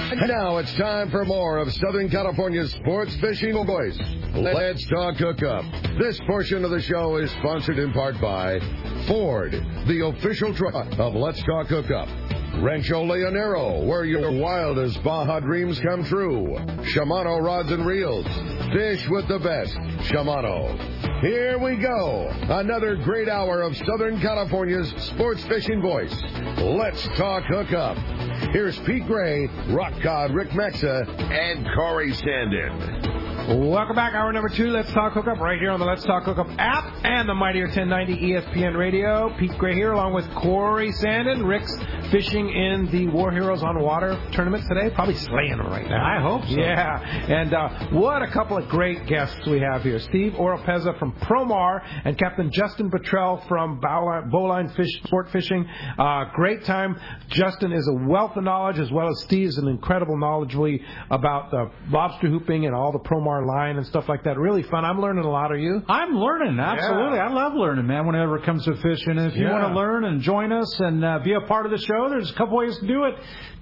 And now it's time for more of Southern California's sports fishing voice. Let's Talk Hookup. This portion of the show is sponsored in part by Ford, the official truck of Let's Talk Hookup. Rancho Leonero, where your wildest Baja dreams come true. Shimano Rods and Reels. Fish with the best. Shimano. Here we go. Another great hour of Southern California's sports fishing voice. Let's Talk Hookup. Here's Pete Gray, Rock Cod, Rick Mexa, and Corey Sandin. Welcome back. Hour number 2, Let's Talk Hookup, right here on the Let's Talk Hookup app and the Mightier 1090 ESPN Radio. Pete Gray here, along with Corey Sandin. Rick's fishing in the War Heroes on Water tournament today. Probably slaying them right now. I hope so. Yeah. And what a couple of great guests we have here. Steve Oropeza from Promar and Captain Justin Bottrell from Bowline Sport Fishing. Great time. Justin is a wealth of knowledge, as well as Steve is an incredible knowledgeable about lobster hooping and all the Promar line and stuff like that. Really fun. I'm learning a lot. Are you? I'm learning, absolutely. Yeah. I love learning, man, whenever it comes to fishing. And if you want to learn and join us and be a part of the show, there's a couple ways to do it.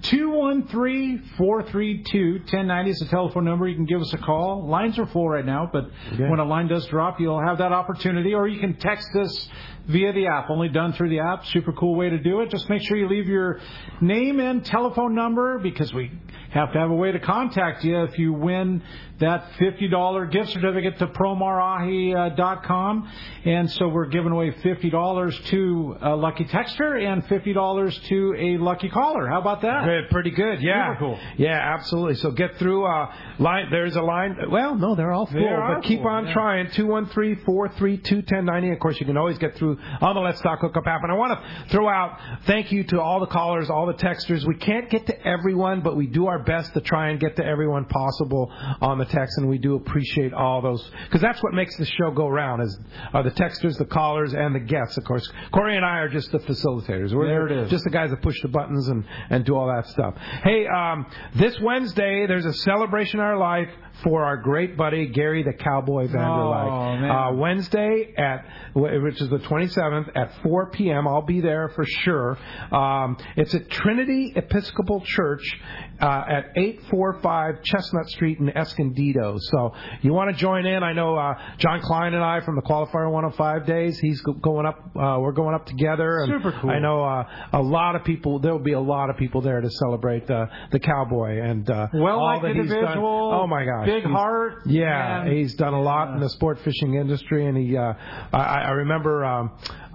213-432-1090 is the telephone number. You can give us a call. Lines are full right now, but when a line does drop, you'll have that opportunity. Or you can text us via the app. Only done through the app. Super cool way to do it. Just make sure you leave your name and telephone number, because we have to have a way to contact you if you win that $50 gift certificate to promarahi.com. And so we're giving away $50 to a lucky texter and $50 to a lucky caller. How about that? Pretty good, yeah. Super cool. Yeah, absolutely. So get through. Line. There's a line. Well, no, they're all full, but keep on trying. 213-432-1090. Of course, you can always get through on the Let's Talk Hookup app. And I want to throw out thank you to all the callers, all the texters. We can't get to everyone, but we do our best to try and get to everyone possible on the text, and we do appreciate all those, because that's what makes the show go round, are the texters, the callers, and the guests. Of course, Corey and I are just the facilitators. We're just the guys that push the buttons and do all that stuff. Hey, this Wednesday, there's a celebration in our life for our great buddy Gary the Cowboy Vanderlyke. Wednesday which is the 27th at 4 p.m. I'll be there for sure. It's at Trinity Episcopal Church at 845 Chestnut Street in Escondido. So you want to join in? I know John Klein and I from the Qualifier 105 days. He's going up. We're going up together. And super cool. I know a lot of people. There will be a lot of people there to celebrate the Cowboy and well-liked individual. Oh my gosh. Big heart. Yeah, he's done a lot in the sport fishing industry, and he. I remember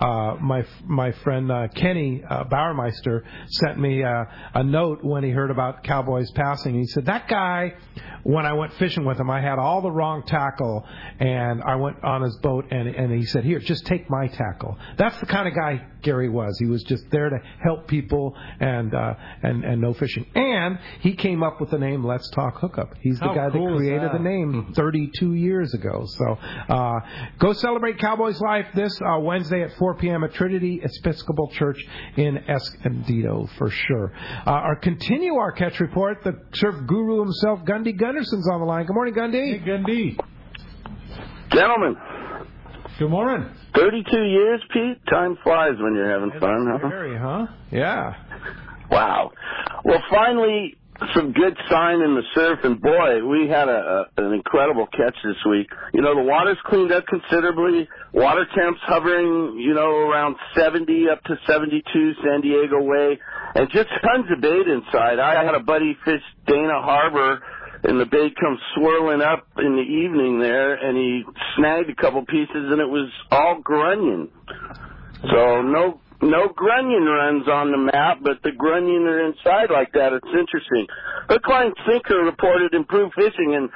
my friend Kenny Bauermeister sent me a note when he heard about Cowboy's passing. He said, that guy, when I went fishing with him, I had all the wrong tackle, and I went on his boat, and he said, here, just take my tackle. That's the kind of guy Gary was. He was just there to help people and know fishing. And he came up with the name Let's Talk Hookup. He's the guy that created the name 32 years ago. So go celebrate Cowboy's life this Wednesday at 4 p.m. at Trinity Episcopal Church in Escondido for sure. Continue our catch report. The surf guru himself, Gundy Gunderson's on the line. Good morning, Gundy. Hey, Gundy. Gentlemen. Good morning. 32 years, Pete? Time flies when you're having fun, huh? Scary, huh? Yeah. Wow. Well, finally, some good sign in the surf, and boy, we had an incredible catch this week. You know, the water's cleaned up considerably. Water temps hovering, around 70 up to 72 San Diego way, and just tons of bait inside. I had a buddy fish Dana Harbor, and the bait comes swirling up in the evening there, and he snagged a couple pieces, and it was all grunion. So no grunion runs on the map, but the grunion are inside like that. It's interesting. Hook, line, sinker reported improved fishing, and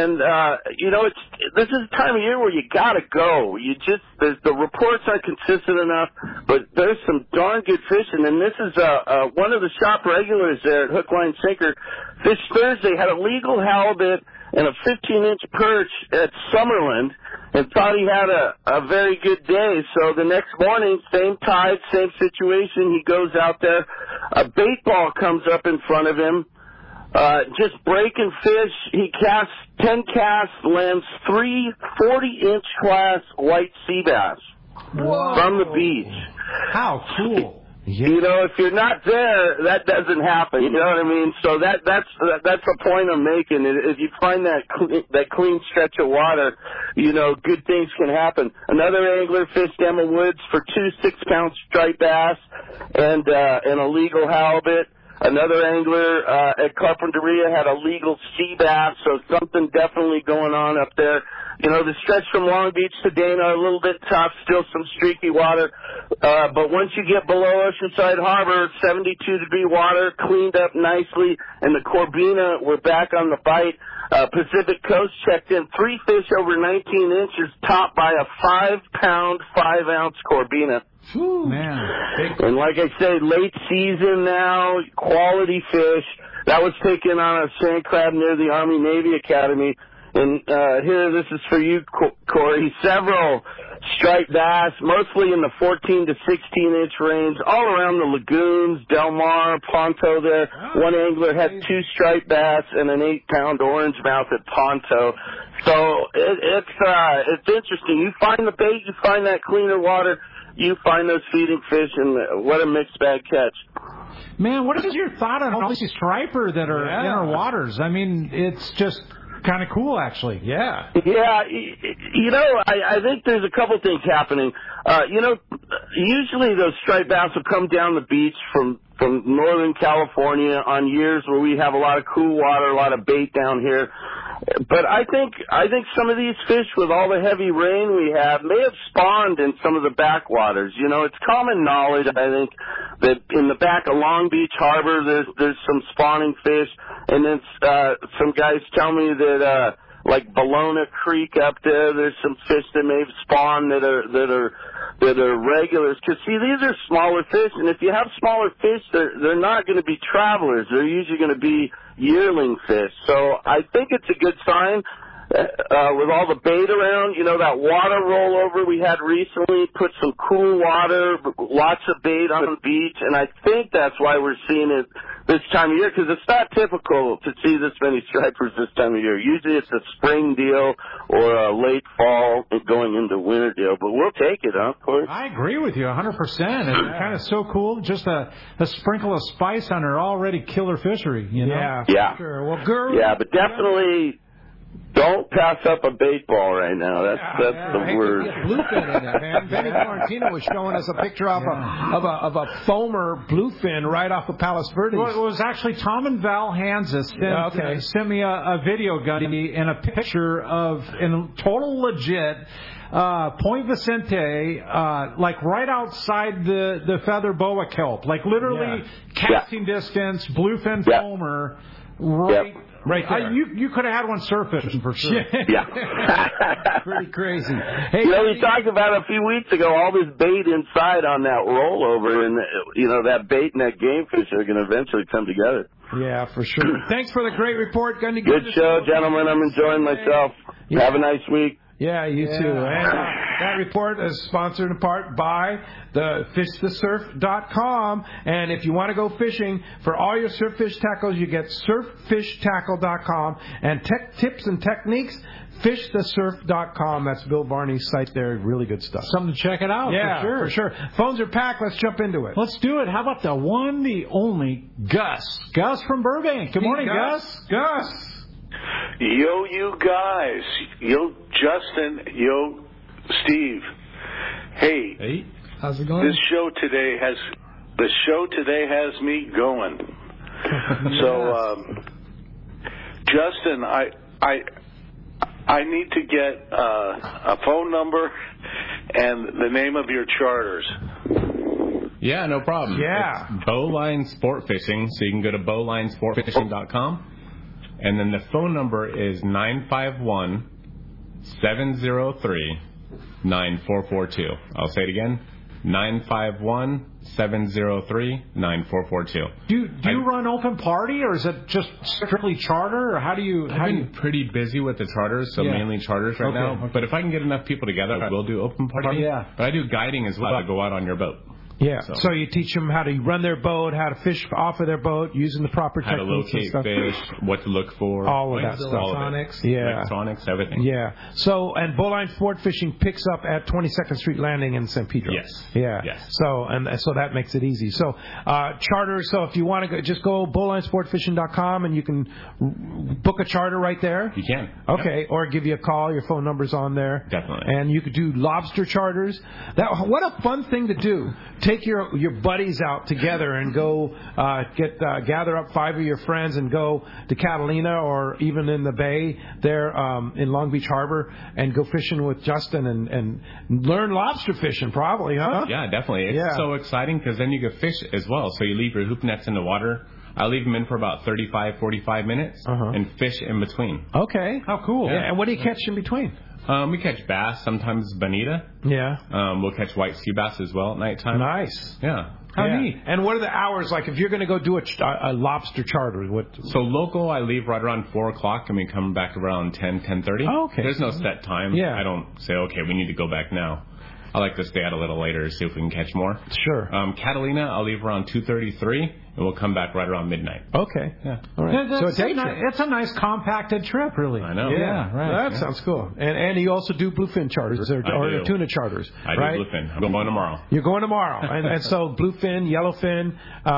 this is the time of year where you gotta go. The reports aren't consistent enough, but there's some darn good fishing, and this is one of the shop regulars there at Hook, Line, Sinker. This Thursday had a legal halibut and a 15-inch perch at Summerland, and thought he had a very good day. So the next morning, same tide, same situation, he goes out there. A bait ball comes up in front of him, just breaking fish. He casts 10 casts, lands 3 40-inch class white sea bass from the beach. How cool. You know, if you're not there, that doesn't happen. You know what I mean? So that's the point I'm making. If you find that clean stretch of water, you know, good things can happen. Another angler fished Emma Woods for 2 6-pound striped bass and a legal halibut. Another angler at Carpinteria had a legal sea bass, so something definitely going on up there. You know, the stretch from Long Beach to Dana, a little bit tough, still some streaky water. But once you get below Oceanside Harbor, 72-degree water, cleaned up nicely, and the Corbina were back on the bite. Pacific Coast checked in 3 fish over 19 inches, topped by a 5-pound, 5-ounce Corbina. Ooh, man. And like I say, late season now, quality fish. That was taken on a sand crab near the Army-Navy Academy. And here, this is for you, Corey. Several striped bass, mostly in the 14 to 16-inch range, all around the lagoons, Del Mar, Ponto there. One angler had 2 striped bass and an 8-pound orange mouth at Ponto. So it's interesting. You find the bait, you find that cleaner water, you find those feeding fish, and what a mixed bag catch. Man, what is your thought on all these striper that are in our waters? I mean, it's just kind of cool, actually. Yeah. Yeah, you know, I think there's a couple things happening. You know, usually those striped bass will come down the beach from Northern California on years where we have a lot of cool water, a lot of bait down here. But I think some of these fish, with all the heavy rain we have, may have spawned in some of the backwaters. You know, it's common knowledge, I think, that in the back of Long Beach Harbor, there's some spawning fish, and then some guys tell me that like Bologna Creek up there's some fish that may have spawned that are regulars. Because see, these are smaller fish, and if you have smaller fish, they're not going to be travelers. They're usually going to be yearling fish. So I think it's a good sign. With all the bait around, you know, that water rollover we had recently put some cool water, lots of bait on the beach, and I think that's why we're seeing it this time of year, because it's not typical to see this many stripers this time of year. Usually it's a spring deal or a late fall going into winter deal, but we'll take it, huh, Corey? I agree with you 100%. It's kind of so cool, just a sprinkle of spice on our already killer fishery, you know? Yeah. Sure. Well, Guru. Yeah, but definitely don't pass up a bait ball right now. That's the word. Bluefin in it, man. Benny Florentino was showing us a picture of a foamer bluefin right off of Palos Verdes. Well, it was actually Tom and Val Hansa sent me a video, Gunny, and a picture of, in total legit, Point Vicente, like right outside the feather boa kelp, like literally casting distance, bluefin foamer, right there. You could have had one surf fishing for sure. Yeah. Pretty crazy. Hey, you know, we talked about a few weeks ago all this bait inside on that rollover, and, you know, that bait and that game fish are going to eventually come together. Yeah, for sure. Thanks for the great report, Gundy. Good show, gentlemen. I'm enjoying myself. Yeah. Have a nice week. Yeah, you too. And that report is sponsored in part by the FishTheSurf.com. And if you want to go fishing for all your surf fish tackles, you get SurfFishTackle.com. And tech tips and techniques, FishTheSurf.com. That's Bill Varney's site there. Really good stuff. Something to check it out, for sure. Phones are packed. Let's jump into it. Let's do it. How about the one, the only, Gus. Gus from Burbank. Good morning, Gus. Gus. Yo, you guys. Yo, Justin. Yo, Steve. Hey. How's it going? The show today has me going. So, Justin, I need to get a phone number and the name of your charters. Yeah, no problem. Yeah. It's Bowline Sport Fishing, so you can go to bowlinesportfishing.com. And then the phone number is 951-703-9442. I'll say it again, 951-703-9442. Do you run open party, or is it just strictly charter, or how do you? I've been pretty busy with the charters, so mainly charters right now. Okay. But if I can get enough people together, I will do open party. Yeah. But I do guiding as well to go out on your boat. Yeah. So you teach them how to run their boat, how to fish off of their boat, using the proper techniques, how to locate fish, what to look for, all of that stuff. Electronics, everything. Yeah. So, and Bowline Sport Fishing picks up at 22nd Street Landing in San Pedro. Yes. Yeah. Yes. So that makes it easy. So charter. So if you want to go, just go bowlinesportfishing.com and you can book a charter right there. You can. Okay. Or give you a call. Your phone number's on there. Definitely. And you could do lobster charters. What a fun thing to do. Take your buddies out together and go gather up 5 of your friends and go to Catalina or even in the bay there in Long Beach Harbor and go fishing with Justin and learn lobster fishing probably, huh? Yeah, definitely. It's so exciting because then you can fish as well. So you leave your hoop nets in the water. I leave them in for about 35, 45 minutes and fish in between. Okay. How cool. Yeah. And what do you catch in between? We catch bass, sometimes bonita. Yeah. We'll catch white sea bass as well at nighttime. Nice. Yeah. How neat. And what are the hours like if you're going to go do a lobster charter? So local, I leave right around 4 o'clock and we come back around 10:30. Oh, okay. There's no set time. Yeah. I don't say, okay, we need to go back now. I like to stay out a little later to see if we can catch more. Sure. Catalina, I'll leave around 2:33, and we'll come back right around midnight. Okay. Yeah. All right. So it's a nice compacted trip, really. I know. Yeah. Right. That sounds cool. And you also do bluefin charters or tuna charters. I right? do bluefin. I'm going tomorrow. You're going tomorrow. and so bluefin, yellowfin,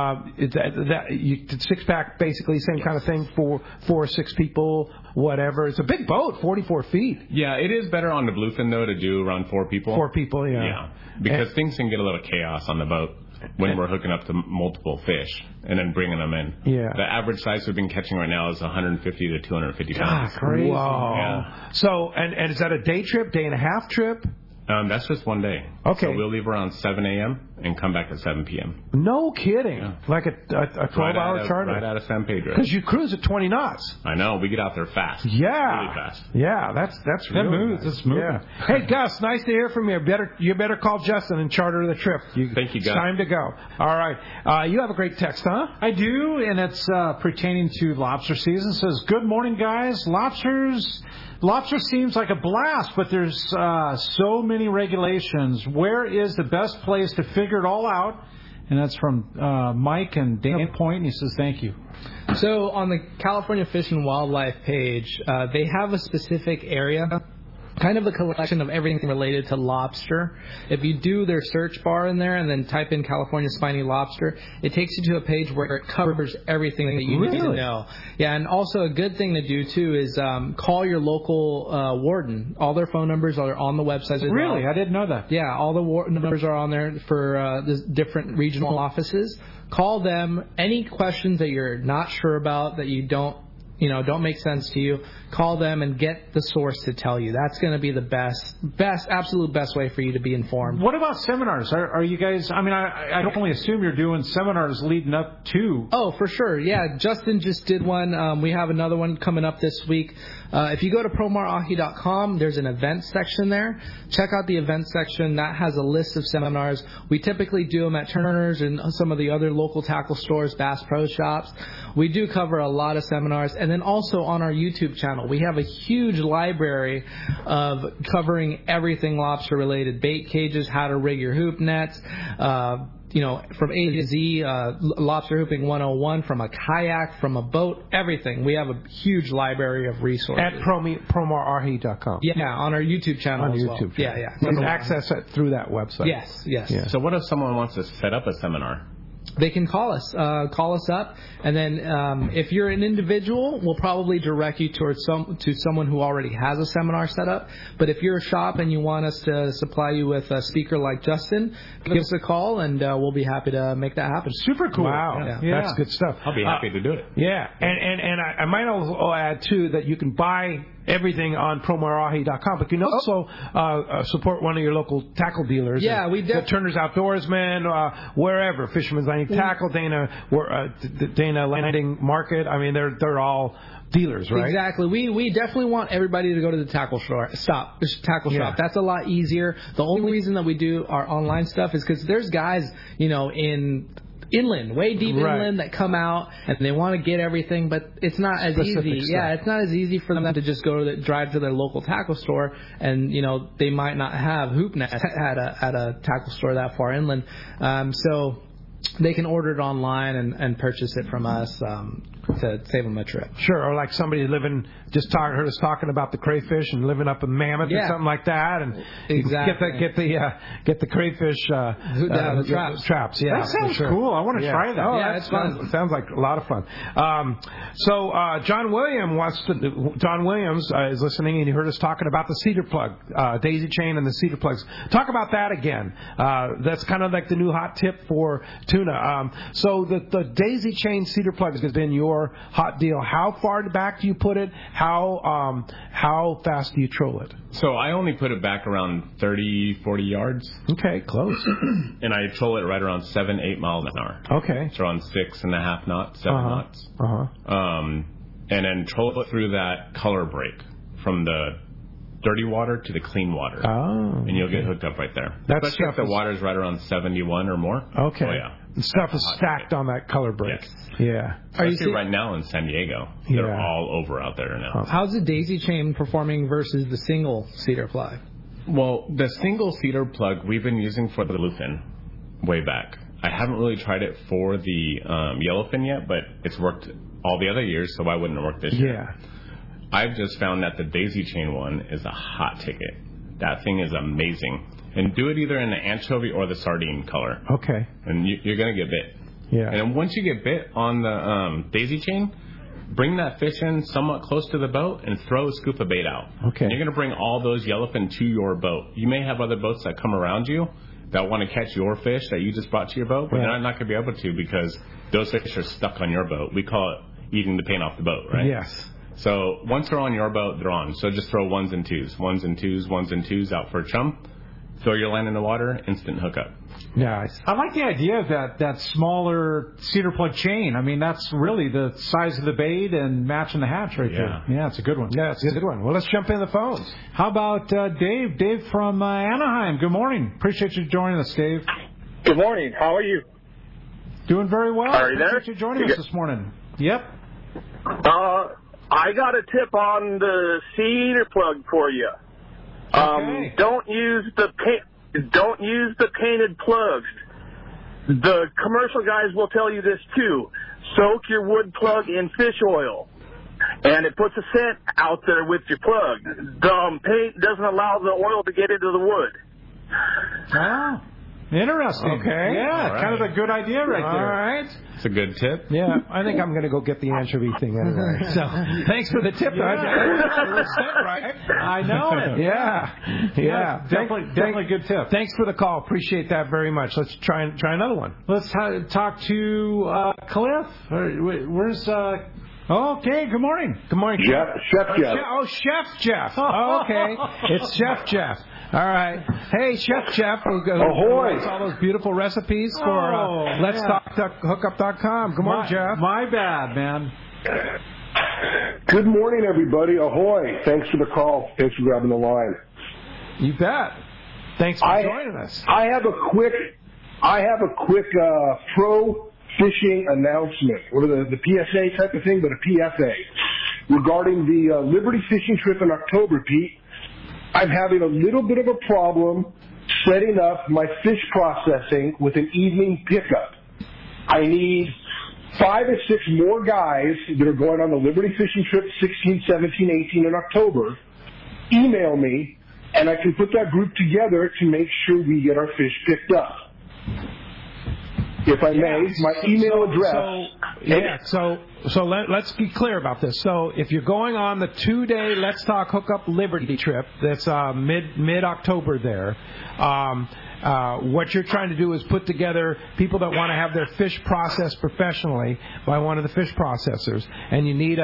you 6-pack basically same kind of thing for 4 or 6 people, whatever. It's a big boat, 44 feet. Yeah, it is better on the bluefin though to do around 4 people. 4 people, yeah. Yeah, because things can get a little chaos on the boat when we're hooking up to multiple fish and then bringing them in. Yeah. The average size we've been catching right now is 150 to 250 pounds. Crazy. Wow. Yeah. So, and is that a day trip, day and a half trip? That's just one day. Okay. So we'll leave around 7 a.m. and come back at 7 p.m. No kidding. Yeah. Like a 12-hour charter? Right out of San Pedro. Because you cruise at 20 knots. I know. We get out there fast. Yeah. Really fast. Yeah, that's really moves. Nice. It's moving. Yeah. Hey, Gus, nice to hear from you. You better call Justin and charter the trip. Thank you, Gus. It's time to go. All right. You have a great text, huh? I do, and it's pertaining to lobster season. It says, good morning, guys. Lobster seems like a blast, but there's so many regulations. Where is the best place to figure it all out? And that's from Mike and Dana Point, and he says, thank you. So on the California Fish and Wildlife page, they have a specific area, kind of a collection of everything related to lobster. If you do their search bar in there and then type in California spiny lobster, it takes you to a page where it covers everything that you need to know. Yeah, and also a good thing to do too is call your local warden. All their phone numbers are on the website. Really? I didn't know that. Yeah, all the numbers are on there for the different regional offices. Call them. Any questions that you're not sure about, that you don't make sense to you, call them and get the source to tell you. That's going to be the absolute best way for you to be informed. What about seminars? Are you guys, I don't only assume you're doing seminars leading up to. Oh, for sure. Yeah, Justin just did one. We have another one coming up this week. If you go to promarahi.com, there's an events section there. Check out the events section. That has a list of seminars. We typically do them at Turner's and some of the other local tackle stores, Bass Pro Shops. We do cover a lot of seminars. And then also on our YouTube channel, we have a huge library of covering everything lobster related. Bait cages, how to rig your hoop nets, from A to Z, lobster hooping 101, from a kayak, from a boat, everything. We have a huge library of resources. At promarahi.com. Yeah, on our YouTube channel on as YouTube well. Channel. Yeah. You can access it through that website. Yes. Yeah. So what if someone wants to set up a seminar? They can call us up, and then if you're an individual, we'll probably direct you towards someone who already has a seminar set up. But if you're a shop and you want us to supply you with a speaker like Justin, give us a call, and we'll be happy to make that happen. Super cool. Wow, yeah. That's good stuff. I'll be happy to do it. Yeah, and I might also add too that you can buy everything on promarahi.com, but you can also support one of your local tackle dealers. Yeah, we definitely. Turner's Outdoorsman, wherever, Fisherman's Landing Tackle, Dana Landing Market. I mean, they're all dealers, right? Exactly. We definitely want everybody to go to the tackle shop. That's a lot easier. The only reason that we do our online stuff is because there's guys, in inland, way deep inland, that come out and they want to get everything, but it's not as easy. Yeah, it's not as easy for them to just drive to their local tackle store, and they might not have hoop nets at a tackle store that far inland. So they can order it online and purchase it from us to save them a trip. Sure, or like somebody heard us talking about the crayfish and living up in Mammoth or something like that, and get the crayfish the traps. Yeah, that sounds cool. I want to try that. Oh, yeah, it's fun. It sounds like a lot of fun. So John Williams is listening, and he heard us talking about the cedar plug, daisy chain, and the cedar plugs. Talk about that again. That's kind of like the new hot tip for tuna. So the daisy chain cedar plug has been your hot deal. How far back do you put it? How fast do you troll it? So I only put it back around 30, 40 yards. Okay, close. And I troll it right around 7-8 miles an hour. Okay. So around 6.5 knots, 7 knots. And then troll it through that color break from the dirty water to the clean water. Oh. And you'll get hooked up right there. Especially if the water is right around 71 or more. Okay. Oh, yeah. The stuff is stacked on that color break. Yes. Yeah. Especially right now in San Diego. They're all over out there now. How's the daisy chain performing versus the single cedar plug? Well, the single cedar plug we've been using for the bluefin way back. I haven't really tried it for the yellowfin yet, but it's worked all the other years, so why wouldn't it work this year? Yeah. I've just found that the daisy chain one is a hot ticket. That thing is amazing. And do it either in the anchovy or the sardine color. Okay. And you're going to get bit. Yeah. And then once you get bit on the daisy chain, bring that fish in somewhat close to the boat and throw a scoop of bait out. Okay. And you're going to bring all those yellowfin to your boat. You may have other boats that come around you that want to catch your fish that you just brought to your boat, but they're not going to be able to because those fish are stuck on your boat. We call it eating the paint off the boat, right? Yes. So once they're on your boat, they're on. So just throw ones and twos out for a chum. Throw your line in the water, instant hookup. Nice. I like the idea of that smaller cedar plug chain. I mean, that's really the size of the bait and matching the hatch right there. Yeah, it's a good one. Yeah, it's a good one. Well, let's jump in the phones. How about Dave? Dave from Anaheim. Good morning. Appreciate you joining us, Dave. Good morning. How are you? Doing very well. Are you there? Appreciate you joining us this morning. Yep. I got a tip on the cedar plug for you. Okay. Don't use the painted plugs. The commercial guys will tell you this too. Soak your wood plug in fish oil, and it puts a scent out there with your plug. The paint doesn't allow the oil to get into the wood. Oh, interesting. Okay. Yeah, kind of a good idea right there. All right. It's a good tip. Yeah, I think I'm going to go get the anchovy thing anyway. So thanks for the tip. Right? I know it. Yeah. Definitely good tip. Thanks for the call. Appreciate that very much. Let's try another one. Let's talk to Cliff. Where's Okay, good morning. Good morning. Chef Jeff. Oh, Chef Jeff. Oh, okay. It's Chef Jeff. All right. Hey, Chef Jeff. Ahoy. All those beautiful recipes for Let's Talk Hookup.com. Good morning, Jeff. My bad, man. Good morning, everybody. Ahoy. Thanks for the call. Thanks for grabbing the line. You bet. Thanks for joining us. I have a quick pro fishing announcement, or the PSA type of thing, but a PFA regarding the Liberty fishing trip in October, Pete. I'm having a little bit of a problem setting up my fish processing with an evening pickup. I need 5 or 6 more guys that are going on the Liberty fishing trip 16, 17, 18 in October. Email me, and I can put that group together to make sure we get our fish picked up. If I may, my email address. So let's be clear about this. So if you're going on the 2-day Let's Talk Hookup Liberty trip, that's mid-October there, what you're trying to do is put together people that want to have their fish processed professionally by one of the fish processors, and you need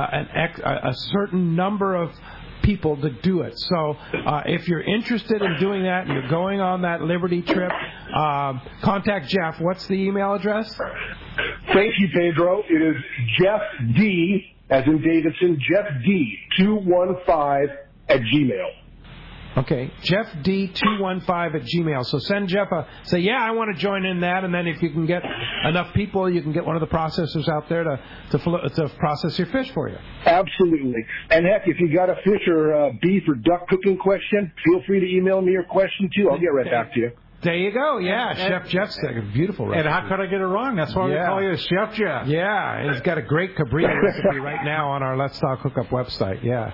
a certain number of people to do it. So if you're interested in doing that and you're going on that Liberty trip, contact Jeff. What's the email address? Thank you, Pedro. It is Jeff D, as in Davidson, Jeff D 215 @gmail.com. Okay, JeffD215 @gmail. So send Jeff say, yeah, I want to join in that, and then if you can get enough people, you can get one of the processors out there to process your fish for you. Absolutely. And heck, if you got a fish or beef or duck cooking question, feel free to email me your question too. I'll get right back to you. There you go. Yeah, Chef Jeff's got a beautiful recipe. And how could I get it wrong? That's why we call you Chef Jeff. Yeah, and he's got a great cabrito recipe right now on our Let's Talk Hookup website. Yeah.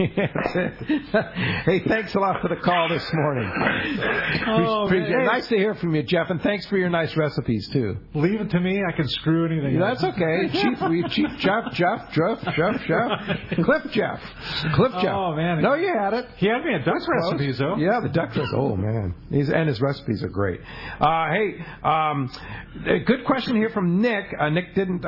Hey, thanks a lot for the call this morning. Nice to hear from you, Jeff, and thanks for your nice recipes, too. Leave it to me. I can screw anything up. That's okay. Chief Jeff. Cliff Jeff. Oh, man. No, you had it. He had me at duck recipes, though. Yeah, the duck recipes. Oh, man. And his recipes are great. A good question here from Nick. Nick didn't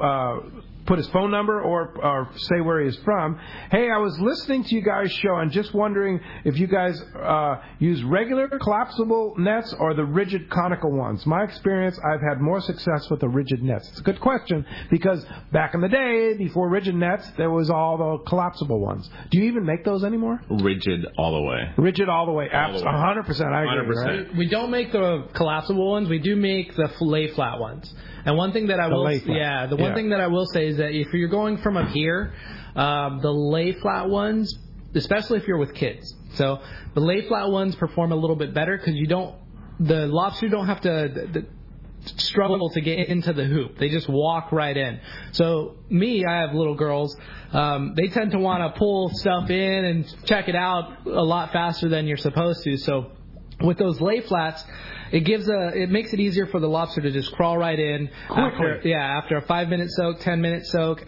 put his phone number or say where he is from. Hey, I was listening to you guys' show and just wondering if you guys use regular collapsible nets or the rigid conical ones. My experience, I've had more success with the rigid nets. It's a good question because back in the day, before rigid nets, there was all the collapsible ones. Do you even make those anymore? Rigid all the way. Rigid all the way. 100%. I agree. 100%. Right? We don't make the collapsible ones. We do make the lay flat ones. And one thing that I will thing that I will say is that if you're going from a pier, the lay flat ones, especially if you're with kids, so the lay flat ones perform a little bit better because the lobster don't have to struggle to get into the hoop. They just walk right in. So I have little girls. They tend to want to pull stuff in and check it out a lot faster than you're supposed to. So with those lay flats, it makes it easier for the lobster to just crawl right in after a 5-minute soak, 10-minute soak,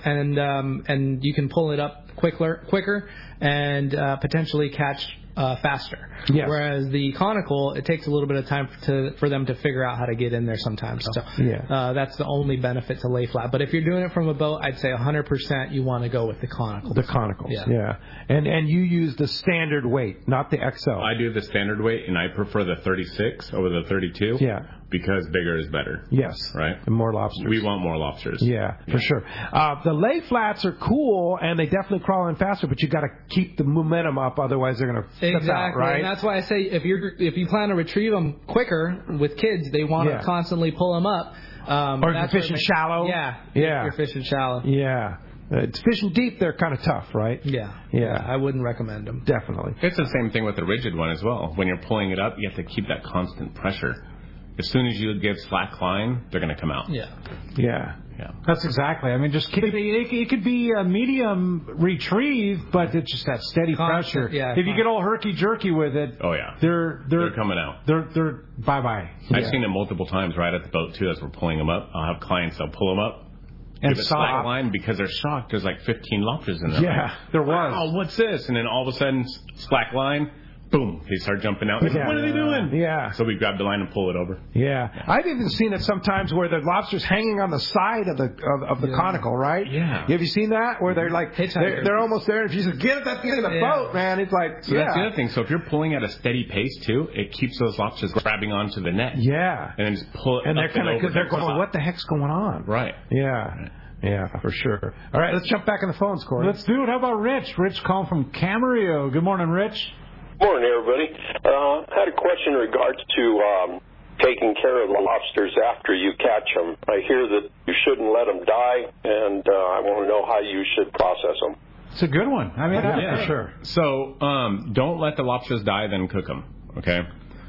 and you can pull it up quicker and potentially catch faster. Yes. Whereas the conical, it takes a little bit of time for them to figure out how to get in there sometimes. So that's the only benefit to lay flat. But if you're doing it from a boat, I'd say 100% you want to go with the conical. The conicals, yeah. And you use the standard weight, not the XL. I do the standard weight, and I prefer the 36 over the 32. Yeah. Because bigger is better. Yes. Right? And more lobsters. We want more lobsters. Yeah, for sure. The lay flats are cool, and they definitely crawl in faster, but you got to keep the momentum up, otherwise they're going to flip out, right? And that's why I say if you plan to retrieve them quicker with kids, they want to constantly pull them up. Or if you're fishing shallow. Yeah. If you're fishing shallow. Yeah. Fishing deep, they're kind of tough, right? Yeah. I wouldn't recommend them. Definitely. It's the same thing with the rigid one as well. When you're pulling it up, you have to keep that constant pressure. As soon as you give slack line, they're going to come out. Yeah. That's exactly. I mean, just it could be a medium retrieve, but it's just that steady pressure. Yeah, if you get all herky jerky with it, they're coming out. They're bye. I've seen it multiple times right at the boat too. As we're pulling them up, I'll have clients that'll pull them up. And give a slack line because they're shocked. There's like 15 lobsters in there. Yeah, there was. Oh, what's this? And then all of a sudden, slack line. Boom! They start jumping out. What are they doing? Yeah. So we grab the line and pull it over. Yeah. I've even seen it sometimes where the lobster's hanging on the side of the conical, right? Yeah. Have you seen that? Where they're like they're almost there. If you just get it, that's in the boat, man. It's like so that's the other thing. So if you're pulling at a steady pace too, it keeps those lobsters grabbing onto the net. Yeah. And then just pull it. And they're kind of going, what the heck's going on? Right. Yeah. Yeah, for sure. All right, let's jump back in the phones, Corey. Let's do it. How about Rich? Rich calling from Camarillo. Good morning, Rich. Morning, everybody. I had a question in regards to taking care of the lobsters after you catch them. I hear that you shouldn't let them die, and I want to know how you should process them. It's a good one. I mean, for sure. So don't let the lobsters die, then cook them. Okay.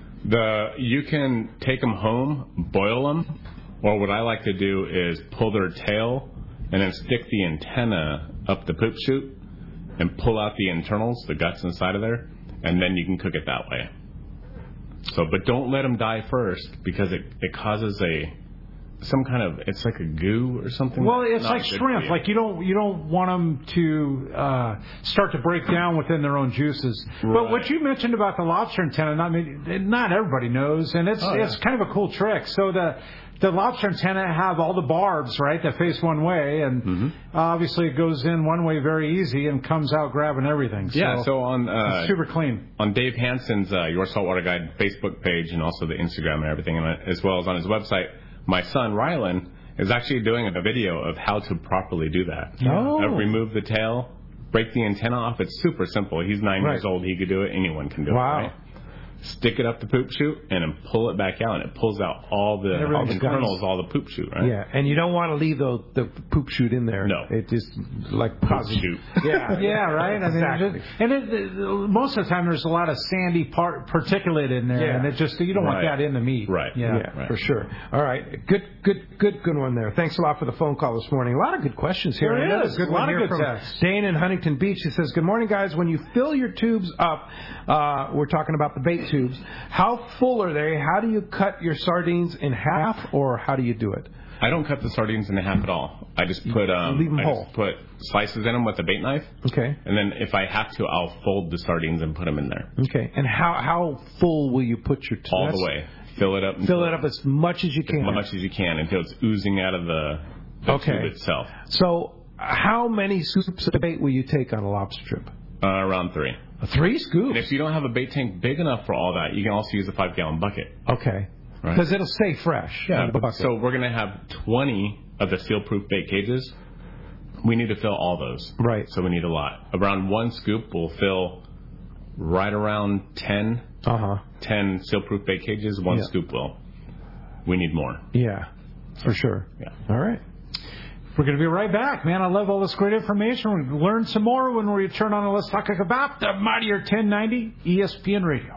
You can take them home, boil them, or what I like to do is pull their tail and then stick the antenna up the poop chute and pull out the internals, the guts inside of there. And then you can cook it that way. So, but don't let them die first because it causes it's like a goo or something. Well, it's like shrimp. Like you don't want them to start to break down within their own juices. Right. But what you mentioned about the lobster antenna, not everybody knows, and it's kind of a cool trick. So the lobster antenna have all the barbs, right, that face one way, and obviously it goes in one way very easy and comes out grabbing everything. So on it's super clean. On Dave Hansen's Your Saltwater Guide Facebook page and also the Instagram and everything, as well as on his website, my son Rylan is actually doing a video of how to properly do that. Oh. Remove the tail break the antenna off. It's super simple. He's 9 years old. He could do it. Anyone can do it. Right? Stick it up the poop chute and then pull it back out, and it pulls out all the internals, all the poop chute, right? Yeah, and you don't want to leave the poop chute in there. No. It just like causes chute. Yeah, yeah, right. Exactly. Most of the time there's a lot of sandy particulate in there, and it just you don't want that in the meat. Right. Yeah, for sure. All right, good one there. Thanks a lot for the phone call this morning. A lot of good questions here. There is. Good a lot of good texts. Dane in Huntington Beach. He says, "Good morning, guys. When you fill your tubes up, we're talking about the bait tubes. How full are they? How do you cut your sardines in half, or how do you do it?" I don't cut the sardines in half at all. I just put just put slices in them with a bait knife. Okay. And then if I have to, I'll fold the sardines and put them in there. Okay. And how full will you put your tube? All the way. Fill it up. Fill it up as much as you can. As much as you can until it's oozing out of the tube itself. So how many scoops of bait will you take on a lobster trip? Around 3. 3 scoops? And if you don't have a bait tank big enough for all that, you can also use a 5-gallon bucket. Okay. Because it'll stay fresh. Yeah. So we're going to have 20 of the seal-proof bait cages. We need to fill all those. Right. So we need a lot. Around 1 scoop will fill right around 10 seal-proof bait cages. 1 scoop will. We need more. Yeah, for sure. Yeah. All right. We're going to be right back, man. I love all this great information. We're going to learn some more when we return on Let's Talk About the Mightier 1090 ESPN Radio.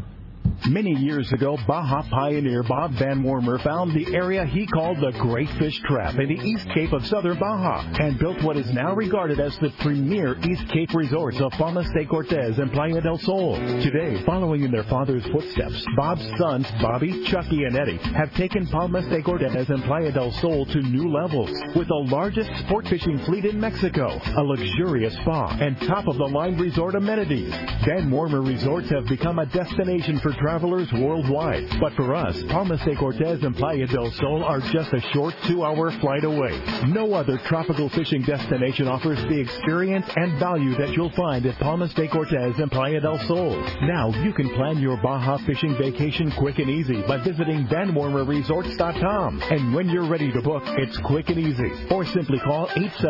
Many years ago, Baja pioneer Bob Van Wormer found the area he called the Great Fish Trap in the East Cape of southern Baja and built what is now regarded as the premier East Cape resorts of Palmas de Cortez and Playa del Sol. Today, following in their father's footsteps, Bob's sons, Bobby, Chucky, and Eddie, have taken Palmas de Cortez and Playa del Sol to new levels with the largest sport fishing fleet in Mexico, a luxurious spa, and top-of-the-line resort amenities. Van Wormer Resorts have become a destination for travelers worldwide. But for us, Palmas de Cortez and Playa del Sol are just a short 2-hour flight away. No other tropical fishing destination offers the experience and value that you'll find at Palmas de Cortez and Playa del Sol. Now you can plan your Baja fishing vacation quick and easy by visiting VanWormerResorts.com. And when you're ready to book, it's quick and easy. Or simply call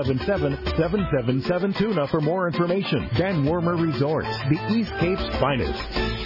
877-777-TUNA for more information. Van Wormer Resorts, the East Cape's finest.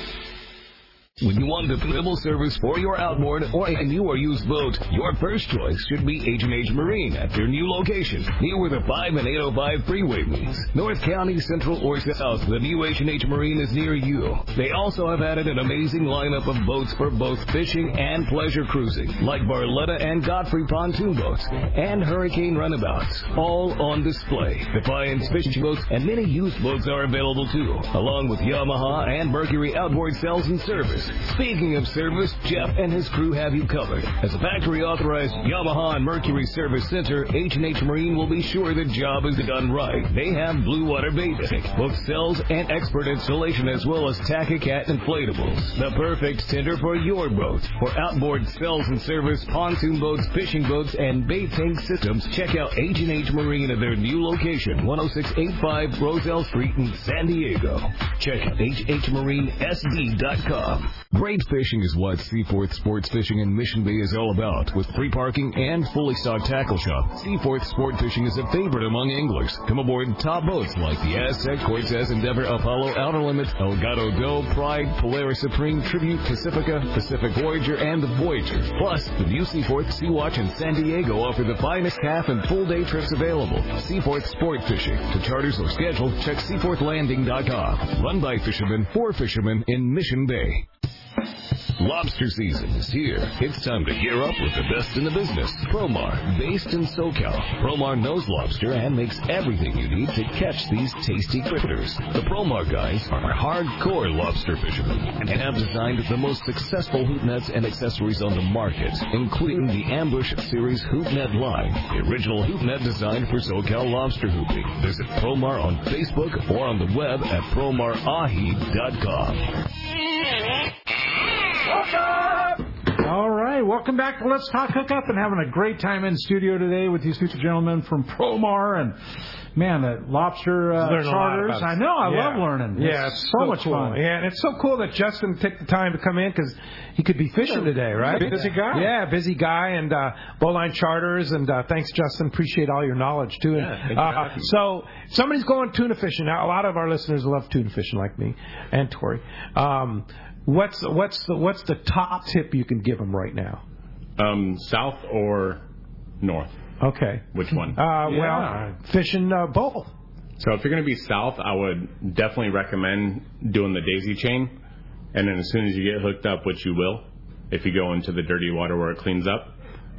When you want dependable service for your outboard or a new or used boat, your first choice should be H&H Marine at their new location, near where the 5 and 805 freeway meets. North County, Central, or South, the new H&H Marine is near you. They also have added an amazing lineup of boats for both fishing and pleasure cruising, like Barletta and Godfrey pontoon boats, and Hurricane runabouts, all on display. Defiance fishing boats and many used boats are available too, along with Yamaha and Mercury outboard sales and service. Speaking of service, Jeff and his crew have you covered. As a factory-authorized Yamaha and Mercury Service Center, H&H Marine will be sure the job is done right. They have blue water bait tank, both cells and expert installation, as well as Tachycat inflatables. The perfect tender for your boat. For outboard cells and service, pontoon boats, fishing boats, and bait tank systems, check out H&H Marine at their new location, 10685 Roselle Street in San Diego. Check out hhmarinesd.com. Great fishing is what Seaforth Sports Fishing in Mission Bay is all about. With free parking and fully stocked tackle shop, Seaforth Sport Fishing is a favorite among anglers. Come aboard top boats like the Aztec, Cortez, Endeavor, Apollo, Outer Limits, Elgato Go, Pride, Polaris Supreme, Tribute, Pacifica, Pacific Voyager, and the Voyager. Plus, the new Seaforth, Sea-Watch, and San Diego offer the finest half and full day trips available. Seaforth Sport Fishing. To charters or schedule, check seaforthlanding.com. Run by fishermen for fishermen in Mission Bay. Lobster season is here. It's time to gear up with the best in the business. Promar, based in SoCal. Promar knows lobster and makes everything you need to catch these tasty critters. The Promar guys are hardcore lobster fishermen and have designed the most successful hoop nets and accessories on the market, including the Ambush Series Hoop Net line, the original hoop net designed for SoCal lobster hooping. Visit Promar on Facebook or on the web at promarahi.com. All right, welcome back to Let's Talk Hookup, and having a great time in studio today with these two gentlemen from Promar. And man, the lobster charters. I know, I love learning. Yeah, it's so much cool. fun. Yeah, and it's so cool that Justin took the time to come in because he could be fishing today, right? Busy guy. Yeah, busy guy, and Bowline Charters. And thanks, Justin. Appreciate all your knowledge too. And, so somebody's going tuna fishing now. A lot of our listeners love tuna fishing, like me and Tori. What's the top tip you can give them right now? South or north? Okay. Which one? Well, fishing both. So if you're going to be south, I would definitely recommend doing the daisy chain. And then as soon as you get hooked up, which you will, if you go into the dirty water where it cleans up,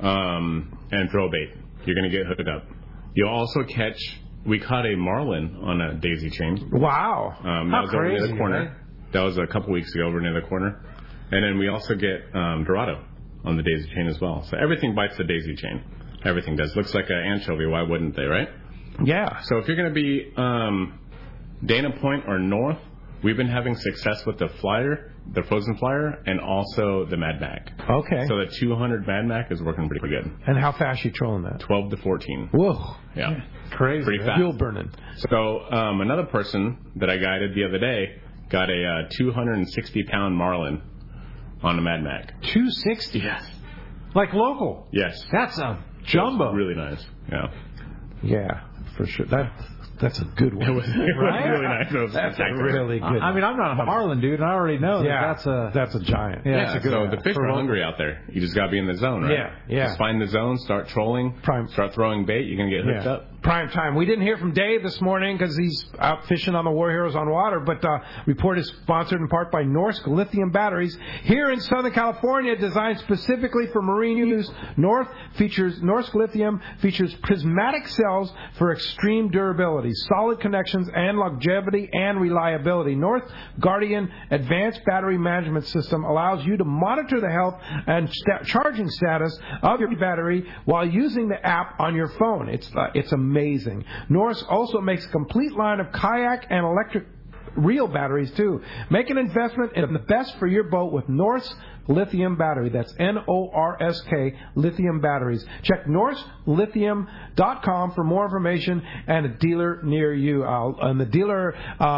and throw bait, you're going to get hooked up. You'll also catch, we caught a marlin on a daisy chain. Wow. That was over near the corner. Right? That was a couple weeks ago over near the corner. And then we also get Dorado on the daisy chain as well. So everything bites the daisy chain. Everything does. Looks like an anchovy. Why wouldn't they, right? Yeah. So if you're going to be Dana Point or north, we've been having success with the flyer, the frozen flyer, and also the Mad Mac. Okay. So the 200 Mad Mac is working pretty good. And how fast are you trolling that? 12 to 14. Whoa. Yeah. Crazy. Pretty fast. Fuel burning. So another person that I guided the other day got a 260-pound marlin on a Mad Mac. 260? Yes. Like local? Yes. That's a jumbo. Really nice. Yeah. Yeah, for sure. That's a good one. It was really nice. That's a really good one. I mean, I'm not a marlin dude, and I already know that's a giant. Yeah, that's a good so one. the fish are hungry out there. You just got to be in the zone, right? Yeah. Just find the zone, start trolling, start throwing bait, you're going to get hooked up. Prime time. We didn't hear from Dave this morning because he's out fishing on the War Heroes on Water, but report is sponsored in part by Norsk Lithium Batteries. Here in Southern California, designed specifically for marine use, Norsk Lithium features prismatic cells for extreme durability, solid connections, and longevity and reliability. North Guardian Advanced Battery Management System allows you to monitor the health and charging status of your battery while using the app on your phone. It's amazing. Norsk also makes a complete line of kayak and electric real batteries too. Make an investment in the best for your boat with Norsk Lithium Battery. That's Norsk Lithium Batteries. Check NorskLithium.com for more information and a dealer near you. And the dealer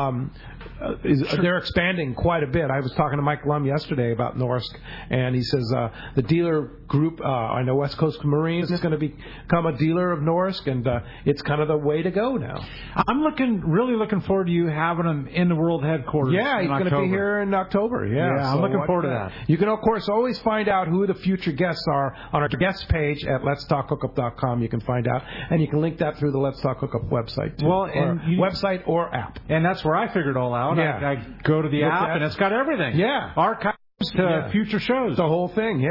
they're expanding quite a bit. I was talking to Mike Lum yesterday about Norsk, and he says the dealer group, I know West Coast Marines is going to become a dealer of Norsk, and it's kind of the way to go now. I'm really looking forward to you having him in the world headquarters. Yeah, he's going to be here in October. Yeah, I'm looking forward to that. You can, of course, always find out who the future guests are on our guest page at letstalkhookup.com. You can find out, and you can link that through the Let's Talk Hookup website too. Well, and website or app. And that's where I figured it all out. Yeah. I go to the app, and it's got everything. Yeah. Archives to future shows. The whole thing,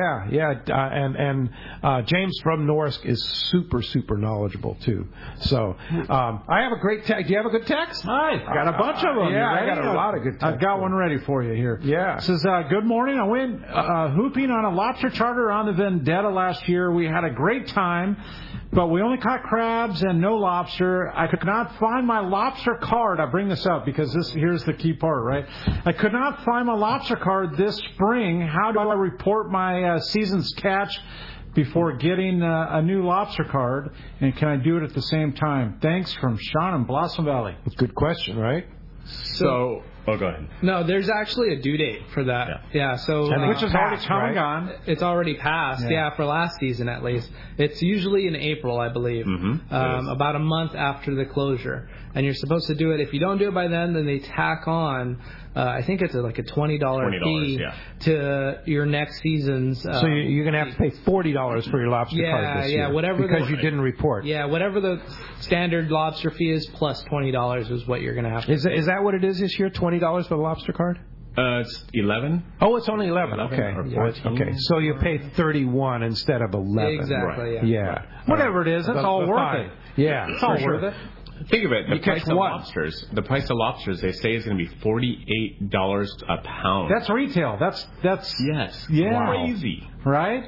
and James from Norsk is super, super knowledgeable, too. So I have a great text. Do you have a good text? I've got a bunch of them. Yeah, I got a lot of good texts. I've got one ready for you here. Yeah. It says, good morning. I went hooping on a lobster charter on the Vendetta last year. We had a great time, but we only caught crabs and no lobster. I could not find my lobster card. I bring this up because here's the key part, right? I could not find my lobster card this spring. How do I report my season's catch before getting a new lobster card? And can I do it at the same time? Thanks, from Sean in Blossom Valley. Good question, right? So go ahead. No, there's actually a due date for that. Yeah, so which is already come and gone. It's already passed. Yeah, for last season at least. It's usually in April, I believe. About a month after the closure, and you're supposed to do it. If you don't do it by then they tack on. I think it's like a $20 fee to your next season's. So you're going to have to pay $40 for your lobster card this year. Whatever because you didn't report. Yeah, whatever the standard lobster fee is plus $20 is what you're going to have to pay. Is that what it is this year? $20 for the lobster card? It's 11. Oh, it's only 11. Okay. Okay. So you pay 31 instead of 11. Exactly. Right. Yeah. Whatever it is, it's all worth it. Yeah. It's all worth it. Think of it. The price of lobsters, they say is going to be $48 a pound. That's retail. That's yes. Yeah. Crazy. Right?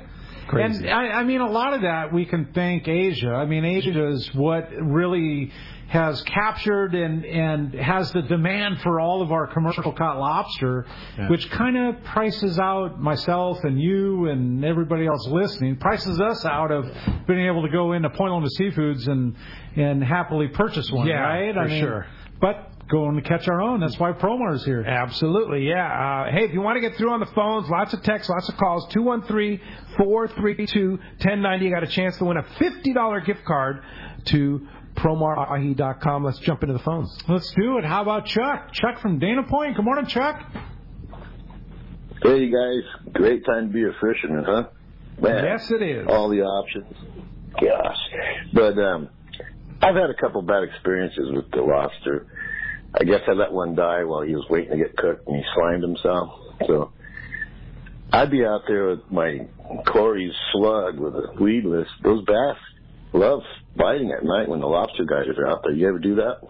crazy. And I mean, a lot of that we can thank Asia. I mean, Asia is what really has captured and has the demand for all of our commercial caught lobster, which kind of prices out myself and you and everybody else listening, prices us out of being able to go into Point Loma Seafoods and happily purchase one, right? For sure. But going to catch our own. That's why Promar's here. Absolutely, yeah. Hey, if you want to get through on the phones, lots of texts, lots of calls, 213-432-1090. You got a chance to win a $50 gift card to PromarAhi.com. Let's jump into the phones. Let's do it. How about Chuck? Chuck from Dana Point. Good morning, Chuck. Hey, guys. Great time to be a fisherman, huh? Man, yes, it is. All the options. Gosh. But I've had a couple bad experiences with the lobster. I guess I let one die while he was waiting to get cooked, and he slimed himself. So I'd be out there with my Corey's slug with a weedless. Those bass love biting at night when the lobster guys are out there. You ever do that?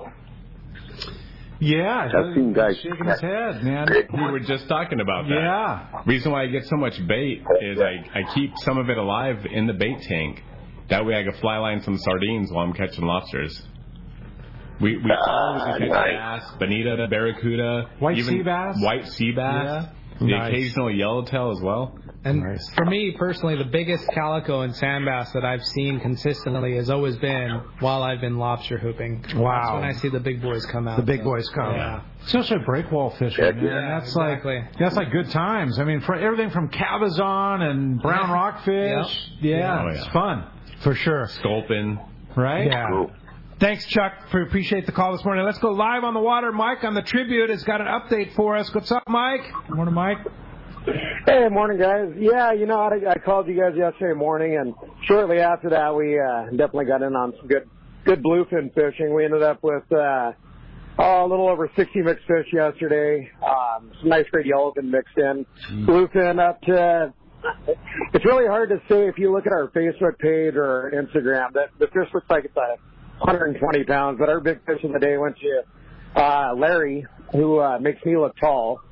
Yeah. I've seen guys shaking his head, man. We were just talking about that. Yeah. Reason why I get so much bait is I keep some of it alive in the bait tank. That way I can fly line some sardines while I'm catching lobsters. We always catch bass, bonita, barracuda, white sea bass, the occasional yellowtail as well. And for me personally, the biggest calico and sand bass that I've seen consistently has always been while I've been lobster hooping. Wow. That's when I see the big boys come out. The big boys come. Yeah. Especially breakwall fishing, man. Yeah, that's like good times. I mean, for everything from cabezon and brown rockfish. Yeah, it's fun. For sure. Sculpin. Right? Yeah. Cool. Thanks, Chuck, appreciate the call this morning. Let's go live on the water. Mike on the Tribute has got an update for us. What's up, Mike? Good morning, Mike. Hey, morning, guys. Yeah, you know, I called you guys yesterday morning, and shortly after that, we definitely got in on some good bluefin fishing. We ended up with a little over 60 mixed fish yesterday. Some nice great yellowfin mixed in. Bluefin up to... It's really hard to say if you look at our Facebook page or Instagram that the fish looks like it's 120 pounds, but our big fish of the day went to Larry, who makes me look tall.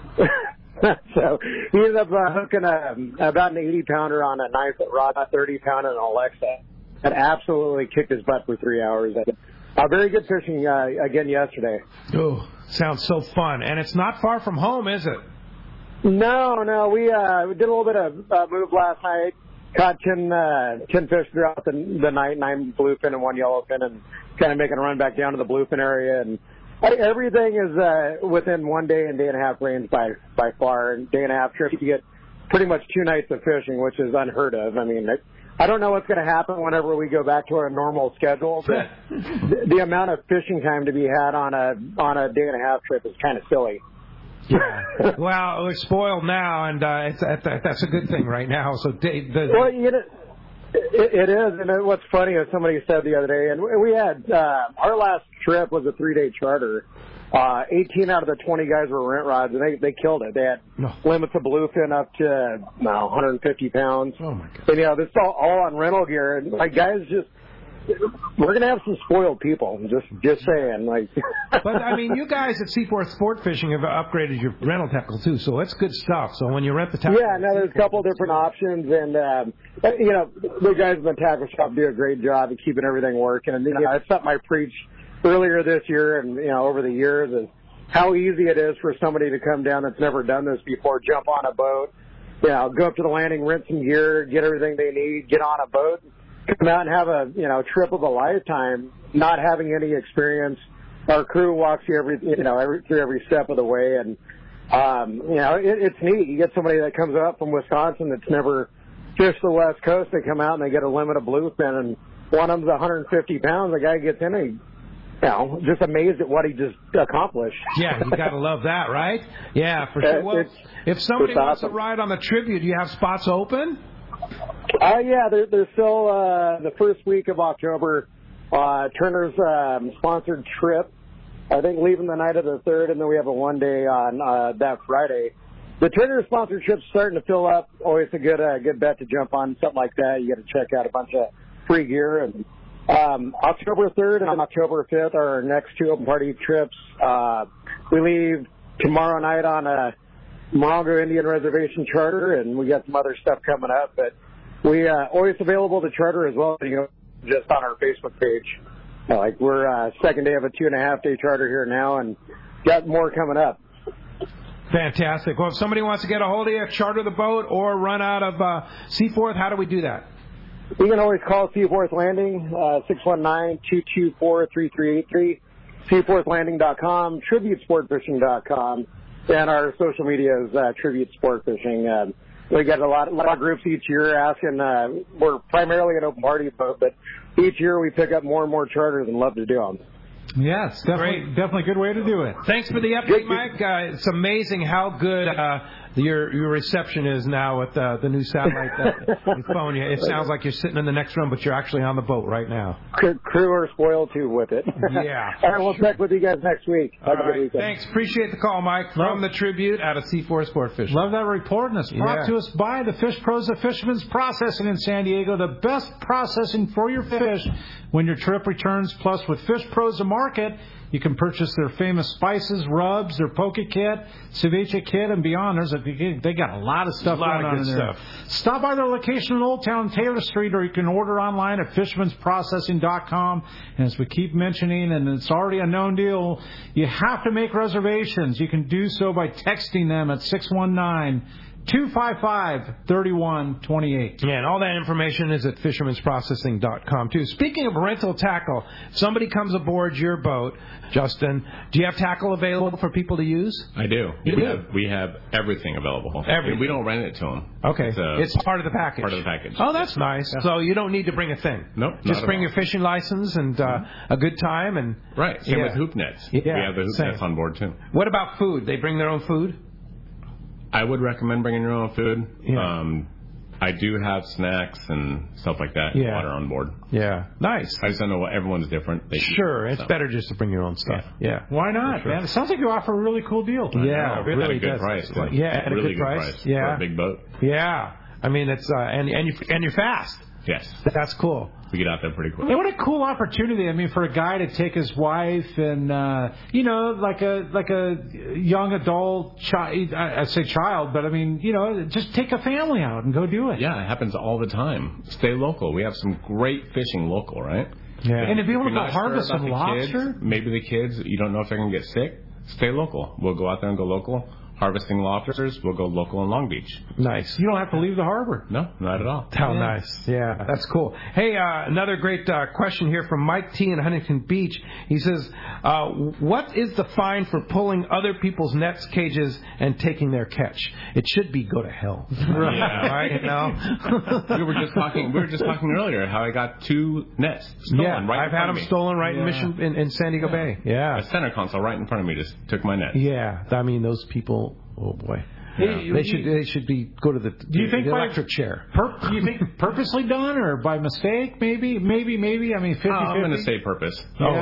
So he ended up hooking about an 80-pounder on a 9-foot rod, a 30-pounder on an Alexa. That absolutely kicked his butt for 3 hours. Very good fishing again yesterday. Oh, sounds so fun. And it's not far from home, is it? No. We did a little bit of move last night. Caught 10 fish throughout the night, 9 bluefin and 1 yellowfin, and kind of making a run back down to the bluefin area. And everything is within 1 day and day and a half range by far. And day and a half trip, you get pretty much 2 nights of fishing, which is unheard of. I mean, I don't know what's going to happen whenever we go back to our normal schedule, but the amount of fishing time to be had on a day and a half trip is kind of silly. Yeah. Well, we're spoiled now, and that's a good thing right now. So, well, you know, it is. And what's funny is somebody said the other day, and we had our last trip was a 3-day charter. 18 out of the 20 guys were rent rods, and they killed it. They had limits of bluefin up to 150 pounds. Oh my God! And this is all on rental gear, and like guys just. We're going to have some spoiled people, just saying. But, I mean, you guys at Seaforth Sport Fishing have upgraded your rental tackle, too, so it's good stuff. So when you rent the tackle... Yeah, there's a couple of different options, and, the guys in the tackle shop do a great job of keeping everything working. And, it's something I preached earlier this year and, over the years is how easy it is for somebody to come down that's never done this before, jump on a boat, go up to the landing, rent some gear, get everything they need, get on a boat, come out and have a trip of a lifetime, not having any experience. Our crew walks you through every step of the way, and it's neat. You get somebody that comes up from Wisconsin that's never fished the West Coast. They come out and they get a limit of bluefin, and one of them's 150 pounds. The guy gets in and just amazed at what he just accomplished. Yeah, you got to love that, right? Yeah, for sure. Well, if somebody wants to ride on the Tribute, do you have spots open? Yeah, there's still the first week of October. Turner's sponsored trip. I think leaving the night of the 3rd, and then we have a 1-day on that Friday. The Turner sponsored trip's starting to fill up. Always a good bet to jump on something like that. You got to check out a bunch of free gear. And October 3rd and October 5th are our next 2 open party trips. We leave tomorrow night on a Morongo Indian Reservation charter, and we got some other stuff coming up. But We always available to charter as well. You know, just on our Facebook page. Like we're second day of a 2.5-day charter here now, and got more coming up. Fantastic. Well, if somebody wants to get a hold of you, charter the boat, or run out of Seaforth, how do we do that? You can always call Seaforth Landing, 619-224-3383, SeaforthLanding.com, TributeSportFishing.com, and our social media is Tribute Sport Fishing. We get a lot of groups each year asking. We're primarily an open party boat, but each year we pick up more and more charters and love to do them. Yes, definitely a good way to do it. Thanks for the update, Mike. It's amazing how good your reception is now with the new satellite phone. It sounds like you're sitting in the next room, but you're actually on the boat right now. Crew are spoiled, too, with it. Yeah. All right, we'll check with you guys next week. All right. Thanks. Appreciate the call, Mike, from the Tribute out of Seaforth Sport Fishing. Love that report, and it's brought to us by the Fish Pros of Fisherman's Processing in San Diego, the best processing for your fish when your trip returns. Plus, with Fish Pros of Market, you can purchase their famous spices, rubs, their poke kit, ceviche kit, and beyond. They got a lot of stuff going on in there. Stop by their location in Old Town, Taylor Street, or you can order online at fishermansprocessing.com. And as we keep mentioning, and it's already a known deal, you have to make reservations. You can do so by texting them at 619-255-3128. Yeah, and all that information is at fishermansprocessing.com, too. Speaking of rental tackle, if somebody comes aboard your boat, Justin, do you have tackle available for people to use? I do. We have everything available. Everything. We don't rent it to them. Okay. It's part of the package. Part of the package. Oh, that's nice. Yeah. So you don't need to bring a thing. Nope. Just bring your fishing license and a good time. And right. Same with hoop nets. Yeah. We have the hoop nets on board, too. What about food? They bring their own food? I would recommend bringing your own food. Yeah. I do have snacks and stuff like that, water on board. Yeah, nice. I just don't know what everyone's different. Sure, it's better just to bring your own stuff. Yeah. Why not, man? It sounds like you offer a really cool deal. Yeah, really at a good price. Yeah, at a good price. Yeah, for a big boat. Yeah, I mean it's and you're fast. Yes, that's cool. We get out there pretty quick. Hey, what a cool opportunity! I mean, for a guy to take his wife and like a young adult child. I say child, but I mean, just take a family out and go do it. Yeah, it happens all the time. Stay local. We have some great fishing local, right? Yeah, and to be able to go harvest some lobster. Kids, maybe the kids, you don't know if they're going to get sick. Stay local. We'll go out there and go local. Harvesting lobsters, we'll go local in Long Beach. Nice. You don't have to leave the harbor. No, not at all. How nice. Yeah, that's cool. Hey, another great question here from Mike T. in Huntington Beach. He says, what is the fine for pulling other people's nets, cages, and taking their catch? It should be go to hell. Yeah. Right? No? We were just talking earlier how I got 2 nets stolen right in front of me. I've had them stolen right in San Diego Bay. Yeah. A center console right in front of me just took my net. Yeah. I mean, those people... Oh boy, they should go to the electric chair. Do you think purposely done or by mistake? Maybe. I mean, 50-50. I'm going to say purpose.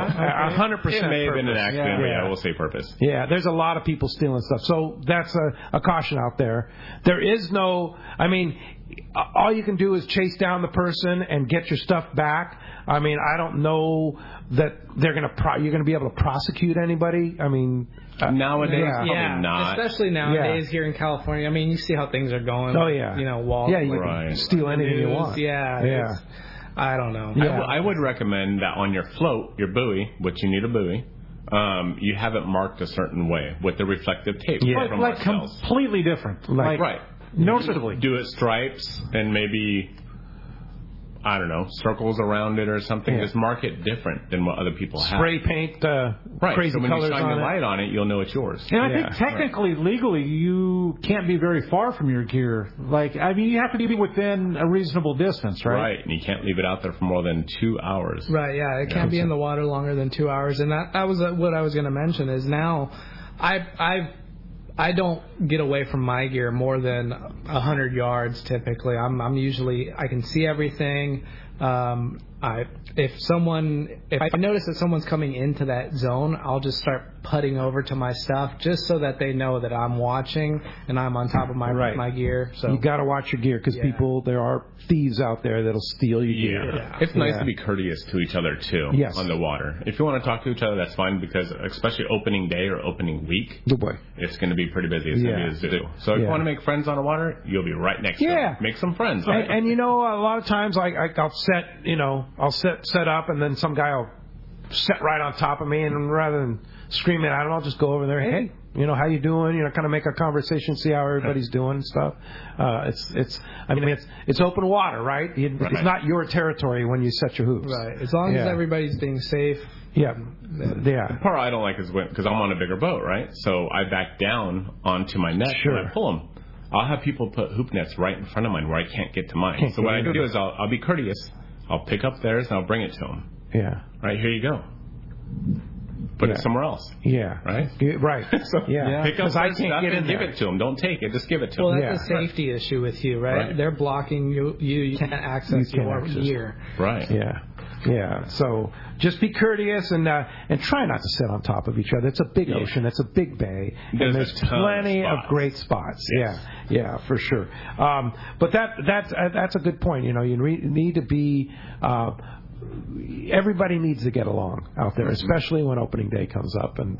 100%. It may have been an accident, but I will say purpose. Yeah, there's a lot of people stealing stuff, so that's a caution out there. There is no. I mean, all you can do is chase down the person and get your stuff back. I mean, I don't know that you're going to be able to prosecute anybody. I mean, nowadays, probably not. Especially nowadays here in California. I mean, you see how things are going. Oh yeah. Walls. Yeah, you can steal anything you want. Yeah. I don't know. Yeah. I would recommend that on your float, your buoy, which you need a buoy. You have it marked a certain way with the reflective tape. Yeah. Like completely different. Right. Noticeably. Do it stripes and maybe, I don't know, circles around it or something. Just mark it different than what other people have. Spray paint crazy so when colors you shine on the light on it, you'll know it's yours. And I think technically, legally, you can't be very far from your gear. You have to be within a reasonable distance, right? Right, and you can't leave it out there for more than 2 hours. Right, yeah. It can't be in the water longer than 2 hours. And that was what I was going to mention is now I don't get away from my gear more than 100 yards typically. I'm usually, I can see everything. if I notice that someone's coming into that zone, I'll just start putting over to my stuff just so that they know that I'm watching and I'm on top of my gear. So you got to watch your gear because there are thieves out there that'll steal your gear. Yeah. It's nice to be courteous to each other too on the water. If you want to talk to each other, that's fine because especially opening day or opening week, it's going to be pretty busy. It's going to be a zoo. So if you want to make friends on the water, you'll be right next to them. Make some friends. Right? And a lot of times I'll set up and then some guy will sit right on top of me, and rather than screaming at him, I'll just go over there. Hey, how you doing? Kind of make a conversation, see how everybody's doing and stuff. It's open water, right? It's not your territory when you set your hoops. Right. As long as everybody's being safe. Yeah. The part I don't like is because I'm on a bigger boat, right? So I back down onto my net and I pull them. I'll have people put hoop nets right in front of mine where I can't get to mine. So what I do is I'll be courteous. I'll pick up theirs and I'll bring it to them. Yeah. Right, here you go. Put it somewhere else. Yeah. Right? Right. So pick up their stuff and give it to them. Don't take it. Just give it to them. Well, that's a safety issue with you, right? They're blocking you. You can't access your gear. Right. Yeah. Yeah. So just be courteous and try not to sit on top of each other. It's a big ocean. It's a big bay. And there's plenty of great spots. Yes. Yeah, for sure. But that's a good point. You need to be. Everybody needs to get along out there, especially when opening day comes up, and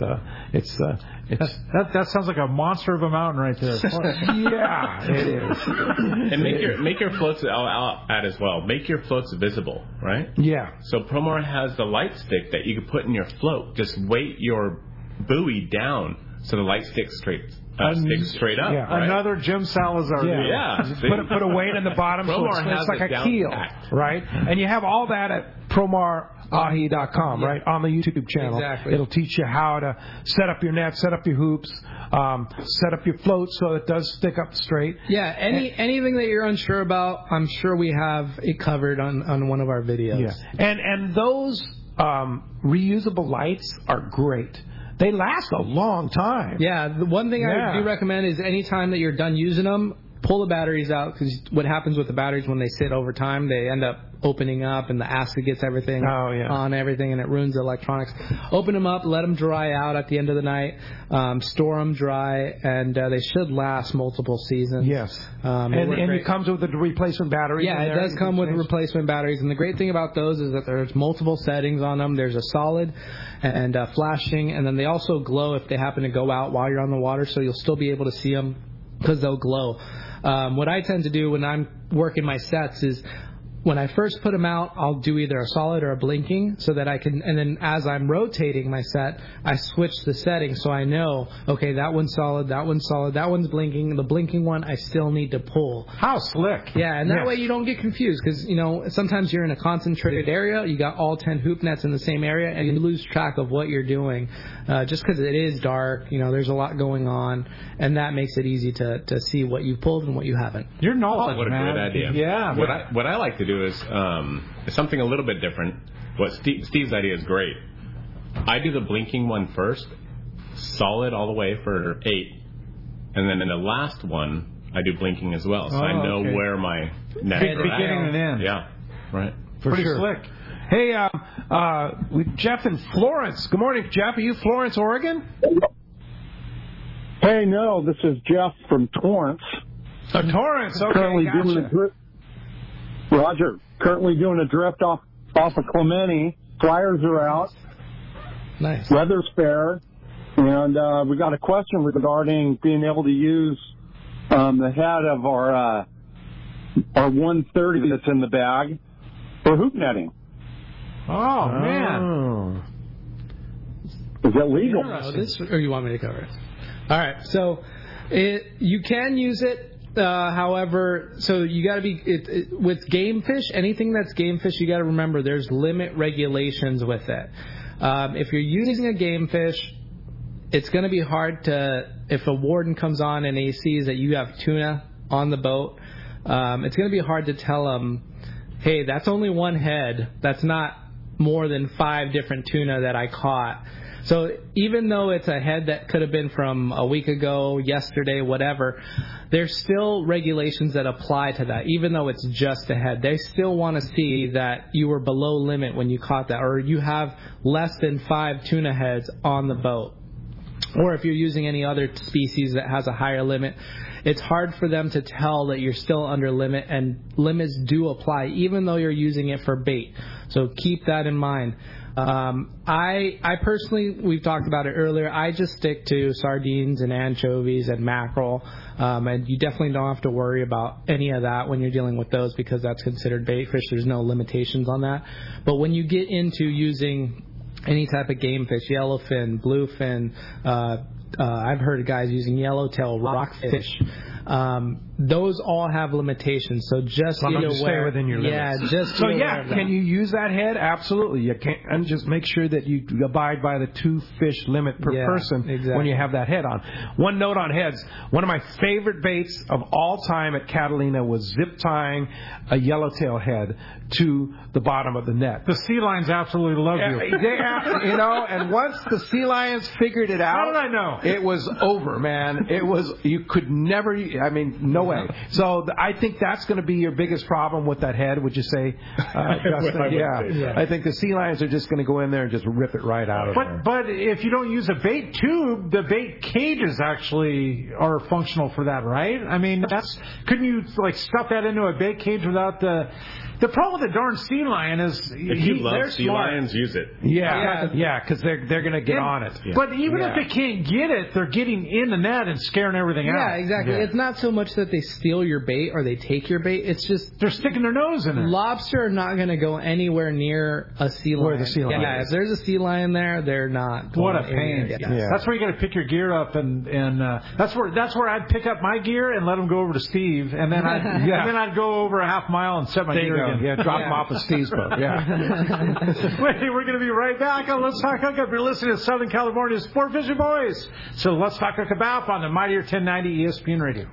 that sounds like a monster of a mountain right there. Yeah, it is. And make your floats. I'll add as well. Make your floats visible, right? Yeah. So Promar has the light stick that you can put in your float. Just weight your buoy down so the light sticks straight up. Yeah. Right? Another Jim Salazar. Yeah. Put a weight in the bottom so it's like a keel, right? And you have all that at PromarAhi.com, right? On the YouTube channel. Exactly. It'll teach you how to set up your net, set up your hoops, set up your float so it does stick up straight. Yeah, anything that you're unsure about, I'm sure we have it covered on one of our videos. Yeah. And those reusable lights are great. They last a long time. Yeah, the one thing I do recommend is anytime that you're done using them, pull the batteries out, because what happens with the batteries when they sit over time, they end up opening up and the acid gets everything on everything and it ruins the electronics. Open them up, let them dry out at the end of the night, store them dry, and they should last multiple seasons. Yes. And it comes with the replacement batteries. Yeah, it does come with replacement batteries, and the great thing about those is that there's multiple settings on them. There's a solid and flashing, and then they also glow if they happen to go out while you're on the water, so you'll still be able to see them because they'll glow. What I tend to do when I'm working my sets is when I first put them out, I'll do either a solid or a blinking so that I can, and then as I'm rotating my set, I switch the settings so I know, okay, that one's solid, that one's blinking, the blinking one I still need to pull. How slick. Yeah, and that way you don't get confused because, sometimes you're in a concentrated area, you got all 10 hoop nets in the same area, and you lose track of what you're doing just because it is dark, there's a lot going on, and that makes it easy to see what you've pulled and what you haven't. Your knowledge, what a great idea. Yeah. What I like to do is something a little bit different. What Steve's idea is great. I do the blinking one first, solid all the way for 8, and then in the last one I do blinking as well, so I know where my net is. Beginning and end. Yeah, right. Pretty slick. Hey, Jeff in Florence. Good morning, Jeff. Are you Florence, Oregon? Hey, no, this is Jeff from Torrance. Torrance, okay, currently Roger. Currently doing a drift off of Clemente. Flyers are out. Nice. Weather's fair. And we got a question regarding being able to use the head of our 130 that's in the bag for hoop netting. Oh, man. Is it legal? Or you want me to cover it? All right. So you can use it. However, so you got to be with game fish. Anything that's game fish, you got to remember there's limit regulations with it. If you're using a game fish, it's going to be hard to. If a warden comes on and he sees that you have tuna on the boat, it's going to be hard to tell him, "Hey, that's only one head. That's not more than 5 different tuna that I caught." So even though it's a head that could have been from a week ago, yesterday, whatever, there's still regulations that apply to that. Even though it's just a head, they still want to see that you were below limit when you caught that, or you have less than 5 tuna heads on the boat. Or if you're using any other species that has a higher limit, it's hard for them to tell that you're still under limit, and limits do apply even though you're using it for bait. So keep that in mind. I personally, we've talked about it earlier, I just stick to sardines and anchovies and mackerel, and you definitely don't have to worry about any of that when you're dealing with those because that's considered bait fish. There's no limitations on that. But when you get into using any type of game fish, yellowfin, bluefin, I've heard of guys using yellowtail, rockfish. Those all have limitations, so just be aware. Stay within your limits. Yeah, just so can you use that head? Absolutely, you can, and just make sure that you abide by the 2 fish limit per person when you have that head on. One note on heads: one of my favorite baits of all time at Catalina was zip tying a yellowtail head to the bottom of the net. The sea lions absolutely love you. You know, and once the sea lions figured it out, how did I know? It was over, man. It was, you could never. I mean, no way. So I think that's going to be your biggest problem with that head, would you say, Justin? Yeah. I think the sea lions are just going to go in there and just rip it right out of there. But if you don't use a bait tube, the bait cages actually are functional for that, right? I mean, couldn't you like stuff that into a bait cage without the... The problem with the darn sea lion is if you love sea lions, use it. Yeah, because they're going to get on it. Yeah. But even if they can't get it, they're getting in the net and scaring everything out. Yeah, exactly. Yeah. It's not so much that they steal your bait or they take your bait. It's just they're sticking their nose in it. Lobster are not going to go anywhere near a sea lion. Where the sea lion is. If there's a sea lion there, they're not. What a pain! Yeah. That's where you got to pick your gear up, and that's where I'd pick up my gear and let them go over to Steve, and then I'd go over a half mile and set my gear again. Yeah, drop them off at Steve's boat. Yeah. Wait, we're going to be right back on Let's Talk Hookup. You're listening to Southern California's Sport Fishing Boys. So Let's Talk Hookup on the Mightier 1090 ESPN Radio.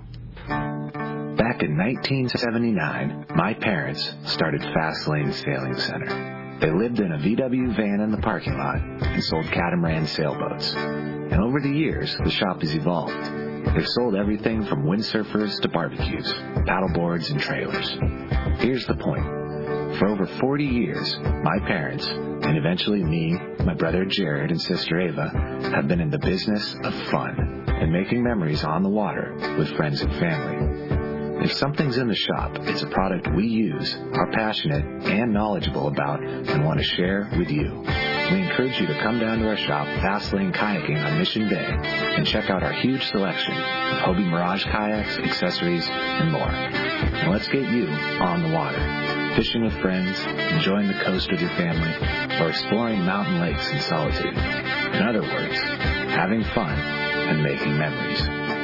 Back in 1979, my parents started Fast Lane Sailing Center. They lived in a VW van in the parking lot and sold catamaran sailboats. And over the years, the shop has evolved. They've sold everything from windsurfers to barbecues, paddleboards and trailers. Here's the point. For over 40 years, my parents, and eventually me, my brother Jared, and sister Ava, have been in the business of fun and making memories on the water with friends and family. If something's in the shop, it's a product we use, are passionate and knowledgeable about, and want to share with you. We encourage you to come down to our shop, Fast Lane Kayaking on Mission Bay, and check out our huge selection of Hobie Mirage kayaks, accessories, and more. Now let's get you on the water, fishing with friends, enjoying the coast with your family, or exploring mountain lakes in solitude. In other words, having fun and making memories.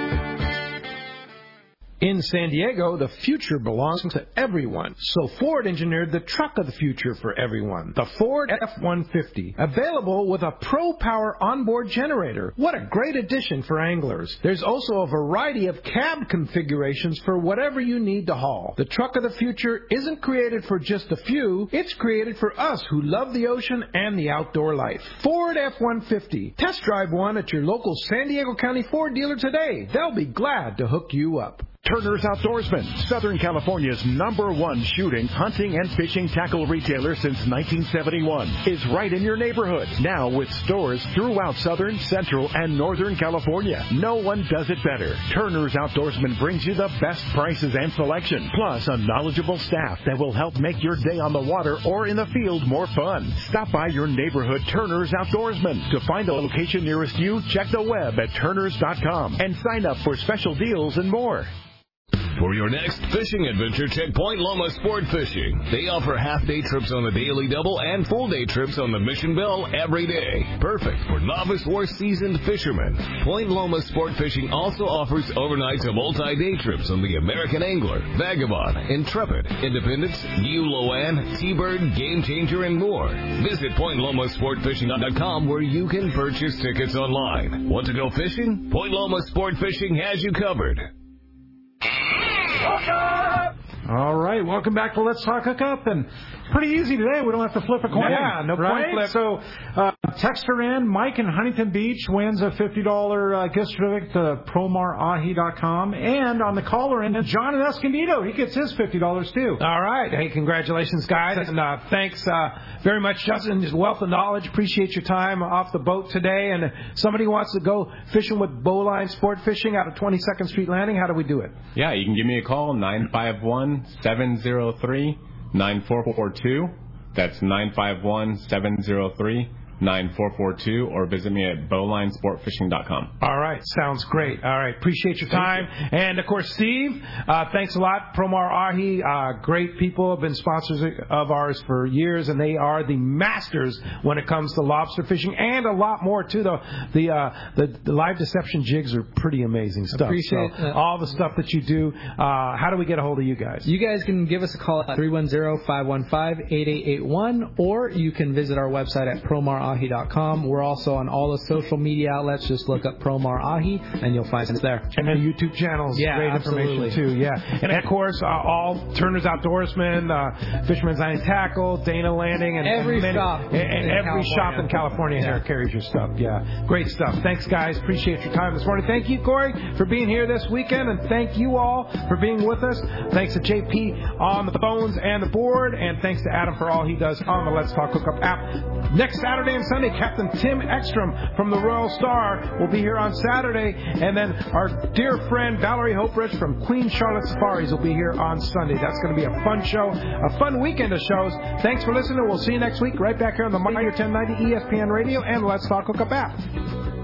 In San Diego, the future belongs to everyone. So Ford engineered the truck of the future for everyone, the Ford F-150, available with a Pro Power onboard generator. What a great addition for anglers. There's also a variety of cab configurations for whatever you need to haul. The truck of the future isn't created for just a few. It's created for us who love the ocean and the outdoor life. Ford F-150. Test drive one at your local San Diego County Ford dealer today. They'll be glad to hook you up. Turner's Outdoorsman, Southern California's #1 shooting, hunting, and fishing tackle retailer since 1971, is right in your neighborhood. Now with stores throughout Southern, Central, and Northern California. No one does it better. Turner's Outdoorsman brings you the best prices and selection, plus a knowledgeable staff that will help make your day on the water or in the field more fun. Stop by your neighborhood Turner's Outdoorsman. To find a location nearest you, check the web at turners.com and sign up for special deals and more. For your next fishing adventure, check Point Loma Sport Fishing. They offer half-day trips on the Daily Double and full-day trips on the Mission Bell every day. Perfect for novice or seasoned fishermen. Point Loma Sport Fishing also offers overnight to multi-day trips on the American Angler, Vagabond, Intrepid, Independence, New Loan, T-Bird, Game Changer, and more. Visit PointLomaSportFishing.com where you can purchase tickets online. Want to go fishing? Point Loma Sport Fishing has you covered. All right, welcome back to Let's Talk Hookup, and pretty easy today. We don't have to flip a coin. Yeah, no right? coin flip. So, texter in, Mike in Huntington Beach wins a $50 gift certificate to PromarAhi.com, and on the caller end, John in Escondido, he gets his $50 too. All right, hey, congratulations, guys, and thanks very much, Justin. His wealth of knowledge. Appreciate your time off the boat today. And if somebody wants to go fishing with Bowline Sport Fishing out of 22nd Street Landing, how do we do it? Yeah, you can give me a call, 951-703-9442. That's 951-703-9442, or visit me at bowlinesportfishing.com. All right, sounds great. All right, appreciate your time. And, of course, Steve, thanks a lot. Promar Ahi, great people, have been sponsors of ours for years, and they are the masters when it comes to lobster fishing and a lot more, too. The live deception jigs are pretty amazing stuff. Appreciate all the stuff that you do. How do we get a hold of you guys? You guys can give us a call at 310-515-8881, or you can visit our website at promarahi.com. We're also on all the social media outlets. Just look up Promar Ahi, and you'll find us there. And the YouTube channels. Yeah, great absolutely. information, too. Yeah. And, of course, all Turner's Outdoorsmen, Fisherman's Eye and Tackle, Dana Landing, and every shop in California here carries your stuff. Yeah. Great stuff. Thanks, guys. Appreciate your time this morning. Thank you, Corey, for being here this weekend, and thank you all for being with us. Thanks to JP on the phones and the board, and thanks to Adam for all he does on the Let's Talk Hookup app. Next Saturday and Sunday, Captain Tim Ekstrom from the Royal Star will be here on Saturday, and then our dear friend Valerie Hoperich from Queen Charlotte Safaris will be here on Sunday. That's going to be a fun show, a fun weekend of shows. Thanks for listening. We'll see you next week right back here on the Mightier 1090 ESPN Radio and the Let's Talk Hookup app.